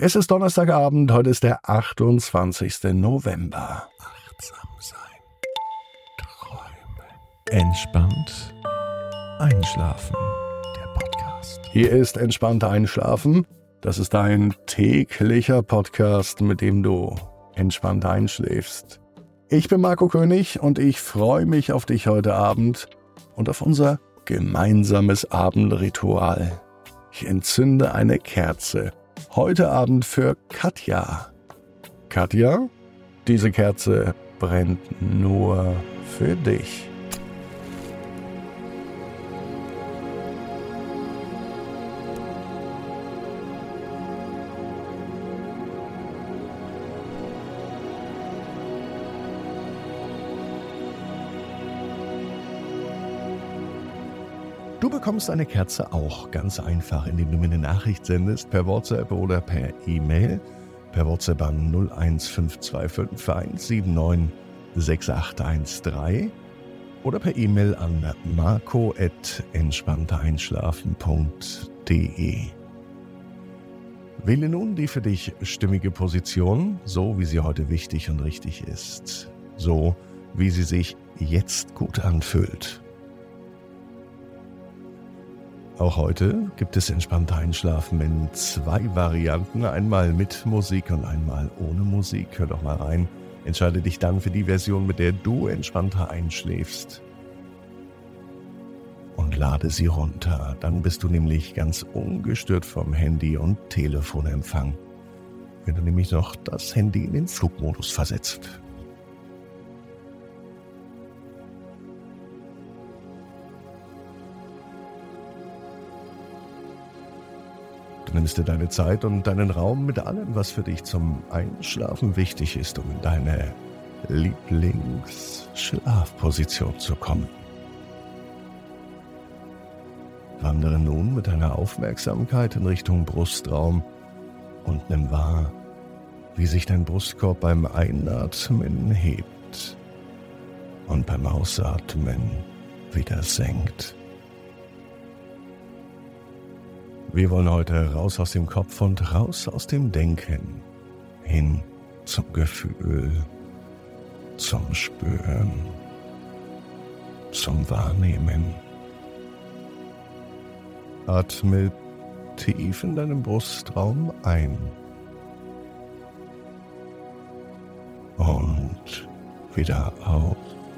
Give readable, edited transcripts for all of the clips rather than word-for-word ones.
Es ist Donnerstagabend, heute ist der 28. November. Achtsam sein. Träumen. Entspannt einschlafen. Der Podcast. Hier ist Entspannt Einschlafen. Das ist ein täglicher Podcast, mit dem du entspannt einschläfst. Ich bin Marco König und ich freue mich auf dich heute Abend und auf unser gemeinsames Abendritual. Ich entzünde eine Kerze. Heute Abend für Katja. Katja, diese Kerze brennt nur für dich. Du bekommst eine Kerze auch ganz einfach, indem du mir eine Nachricht sendest, per WhatsApp oder per E-Mail. Per WhatsApp an 01525 1796813 oder per E-Mail an marco@entspannteinschlafen.de. Wähle nun die für dich stimmige Position, so wie sie heute wichtig und richtig ist. So wie sie sich jetzt gut anfühlt. Auch heute gibt es entspannte Einschlafen in 2 Varianten, einmal mit Musik und einmal ohne Musik. Hör doch mal rein. Entscheide dich dann für die Version, mit der du entspannter einschläfst. Und lade sie runter. Dann bist du nämlich ganz ungestört vom Handy- und Telefonempfang. Wenn du nämlich noch das Handy in den Flugmodus versetzt. Du nimmst dir deine Zeit und deinen Raum mit allem, was für dich zum Einschlafen wichtig ist, um in deine Lieblingsschlafposition zu kommen. Wandere nun mit deiner Aufmerksamkeit in Richtung Brustraum und nimm wahr, wie sich dein Brustkorb beim Einatmen hebt und beim Ausatmen wieder senkt. Wir wollen heute raus aus dem Kopf und raus aus dem Denken, hin zum Gefühl, zum Spüren, zum Wahrnehmen. Atme tief in deinem Brustraum ein und wieder aus.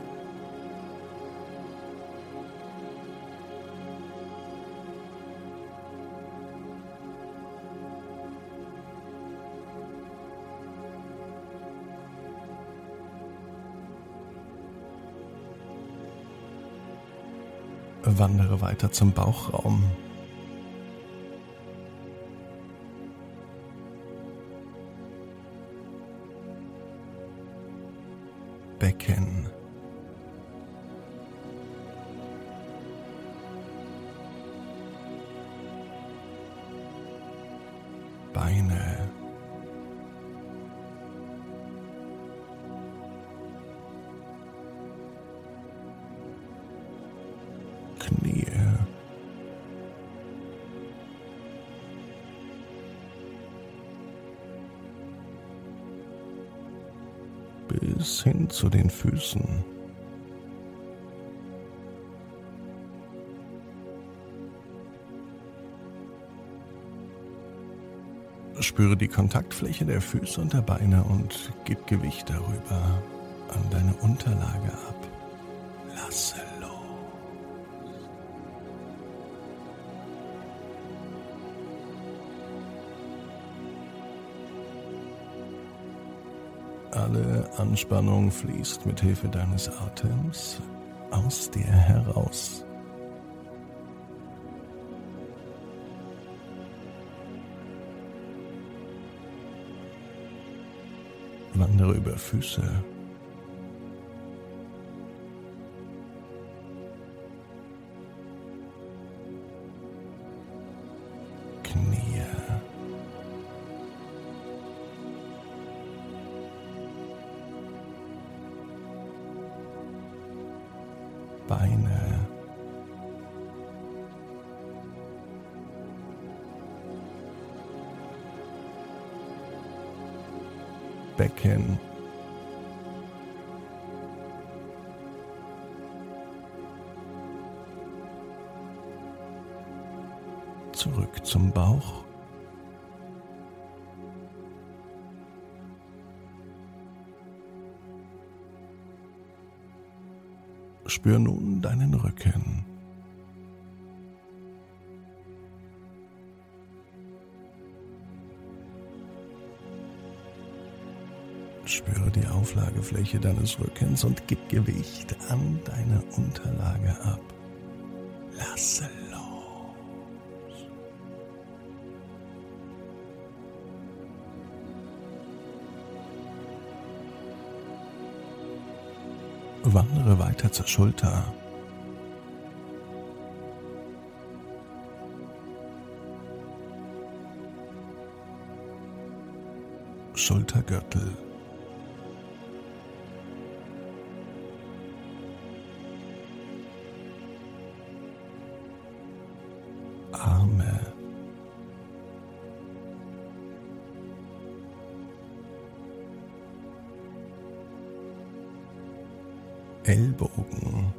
Wandere weiter zum Bauchraum. Becken. Beine. Knie. Bis hin zu den Füßen. Spüre die Kontaktfläche der Füße und der Beine und gib Gewicht darüber an deine Unterlage ab. Lasse los. Alle Anspannung fließt mit Hilfe deines Atems aus dir heraus. Wandere über Füße. Knie. Beine. Becken. Zurück zum Bauch. Spür nun deinen Rücken. Spüre die Auflagefläche deines Rückens und gib Gewicht an deine Unterlage ab. Lasse los. Wandere weiter zur Schulter. Schultergürtel. Arme. Ellbogen.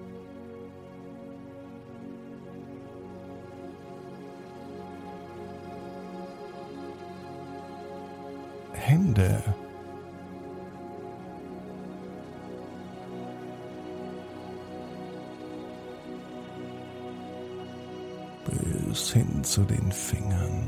Hände. Bis hin zu den Fingern.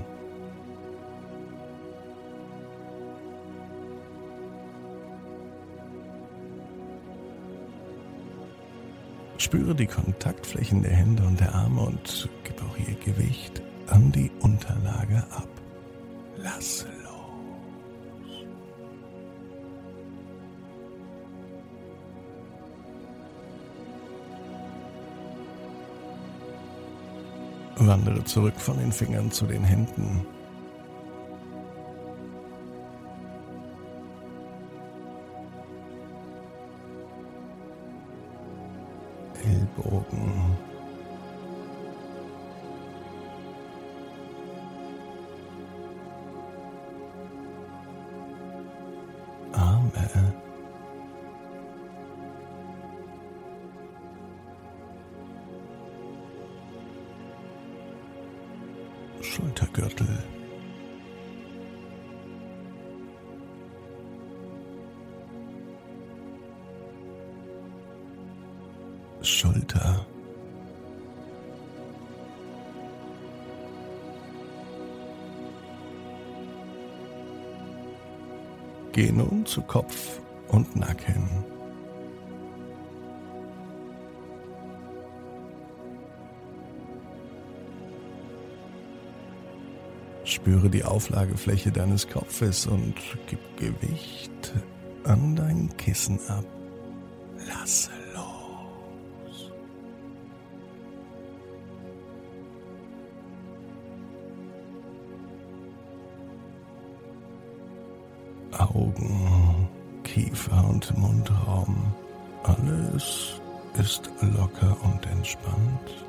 Spüre die Kontaktflächen der Hände und der Arme und gib auch ihr Gewicht an die Unterlage ab. Lasse los. Wandere zurück von den Fingern zu den Händen. Ellbogen. Arme. Schultergürtel. Schulter. Geh nun zu Kopf und Nacken. Spüre die Auflagefläche deines Kopfes und gib Gewicht an dein Kissen ab. Lasse los. Augen, Kiefer und Mundraum. Alles ist locker und entspannt.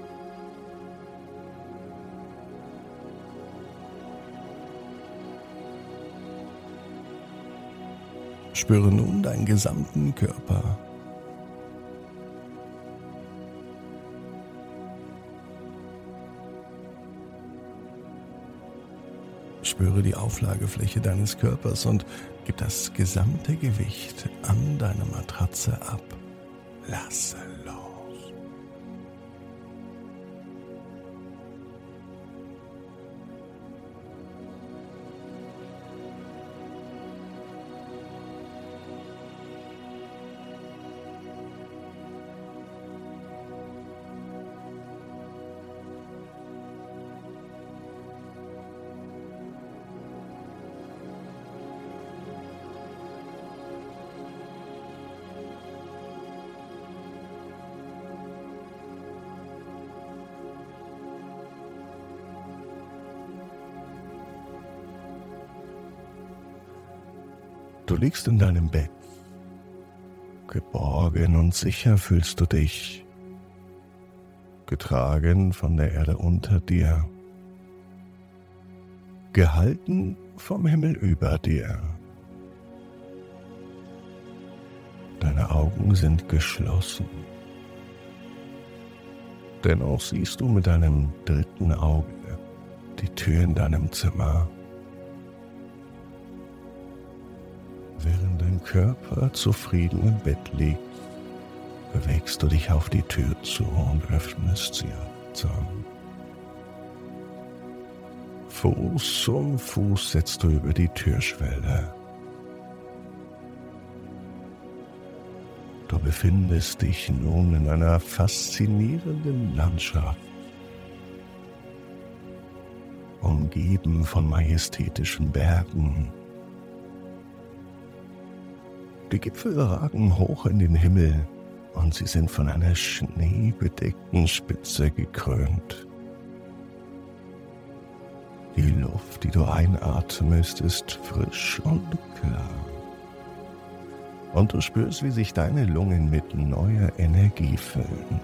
Spüre nun deinen gesamten Körper. Spüre die Auflagefläche deines Körpers und gib das gesamte Gewicht an deine Matratze ab. Lasse los. Du liegst in deinem Bett. Geborgen und sicher fühlst du dich. Getragen von der Erde unter dir. Gehalten vom Himmel über dir. deine Augen sind geschlossen. Dennoch siehst du mit deinem dritten Auge die Tür in deinem Zimmer. Während dein Körper zufrieden im Bett liegt, bewegst du dich auf die Tür zu und öffnest sie achtsam. Fuß um Fuß setzt du über die Türschwelle. Du befindest dich nun in einer faszinierenden Landschaft, umgeben von majestätischen Bergen. Die Gipfel ragen hoch in den Himmel und sie sind von einer schneebedeckten Spitze gekrönt. Die Luft, die du einatmest, ist frisch und klar. Und du spürst, wie sich deine Lungen mit neuer Energie füllen.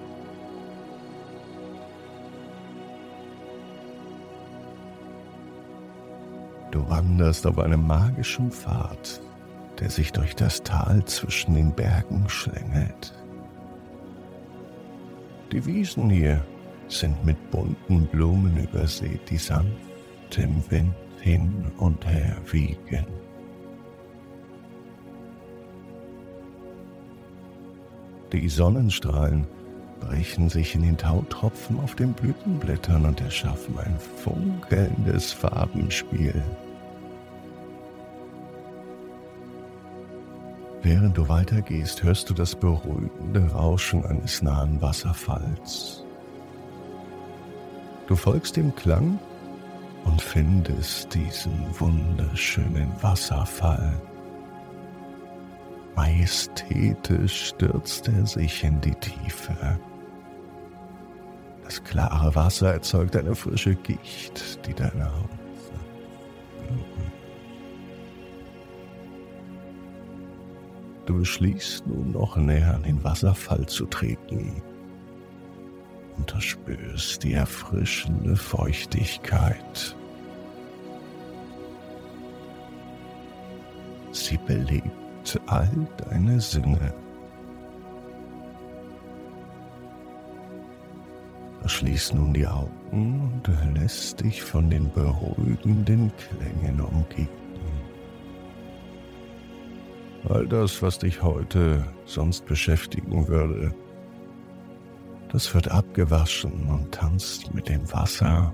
Du wanderst auf einem magischen Pfad, der sich durch das Tal zwischen den Bergen schlängelt. Die Wiesen hier sind mit bunten Blumen übersät, die sanft im Wind hin und her wiegen. Die Sonnenstrahlen brechen sich in den Tautropfen auf den Blütenblättern und erschaffen ein funkelndes Farbenspiel. Während du weitergehst, hörst du das beruhigende Rauschen eines nahen Wasserfalls. Du folgst dem Klang und findest diesen wunderschönen Wasserfall. Majestätisch stürzt er sich in die Tiefe. Das klare Wasser erzeugt eine frische Gicht, die deine Haut berührt. Du beschließt nun noch näher an den Wasserfall zu treten und du spürst die erfrischende Feuchtigkeit. Sie belebt all deine Sinne. Schließ nun die Augen und lässt dich von den beruhigenden Klängen umgeben. All das, was dich heute sonst beschäftigen würde, das wird abgewaschen und tanzt mit dem Wasser.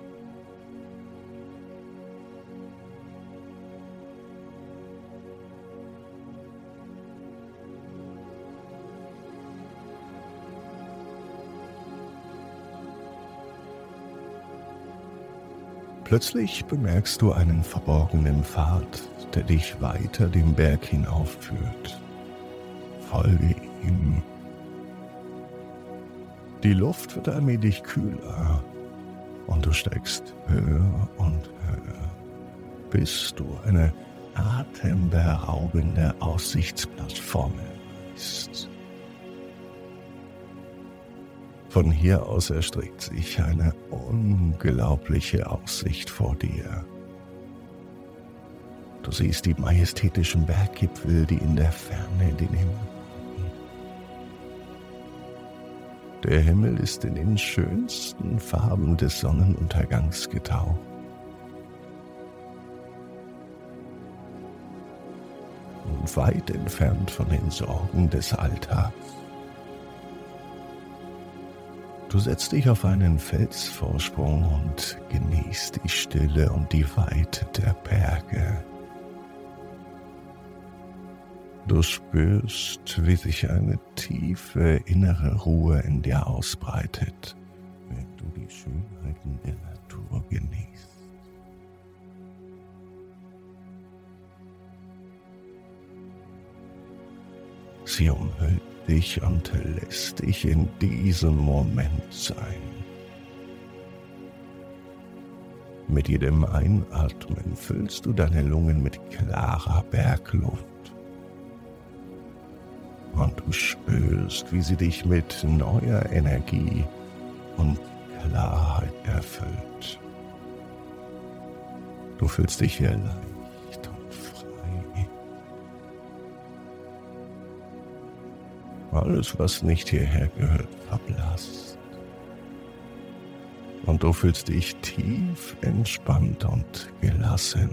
Plötzlich bemerkst du einen verborgenen Pfad, der dich weiter den Berg hinaufführt. Folge ihm. Die Luft wird allmählich kühler und du steigst höher und höher, bis du eine atemberaubende Aussichtsplattform erreichst. Von hier aus erstreckt sich eine unglaubliche Aussicht vor dir. Du siehst die majestätischen Berggipfel, die in der Ferne den Himmel ragen. Der Himmel ist in den schönsten Farben des Sonnenuntergangs getaucht. Und weit entfernt von den Sorgen des Alltags. Du setzt dich auf einen Felsvorsprung und genießt die Stille und die Weite der Berge. Du spürst, wie sich eine tiefe innere Ruhe in dir ausbreitet, wenn du die Schönheiten der Natur genießt. Sie umhüllt dich und lässt dich in diesem Moment sein. Mit jedem Einatmen füllst du deine Lungen mit klarer Bergluft. Und du spürst, wie sie dich mit neuer Energie und Klarheit erfüllt. Du fühlst dich hier leicht und frei. Alles, was nicht hierher gehört, verblasst. Und du fühlst dich tief entspannt und gelassen.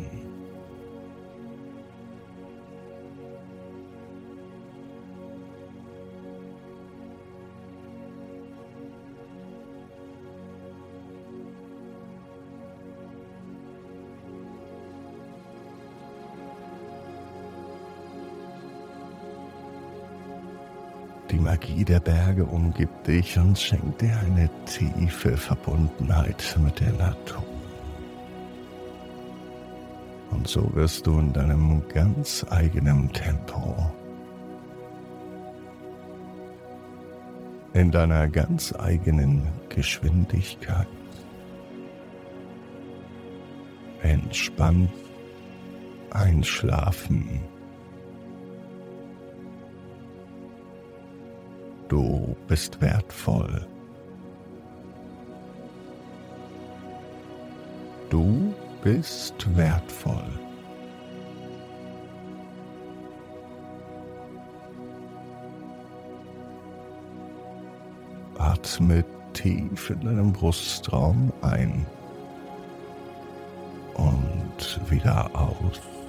Die Magie der Berge umgibt dich und schenkt dir eine tiefe Verbundenheit mit der Natur. Und so wirst du in deinem ganz eigenen Tempo, in deiner ganz eigenen Geschwindigkeit, entspannt einschlafen. Du bist wertvoll. Du bist wertvoll. Atme tief in deinem Brustraum ein und wieder aus.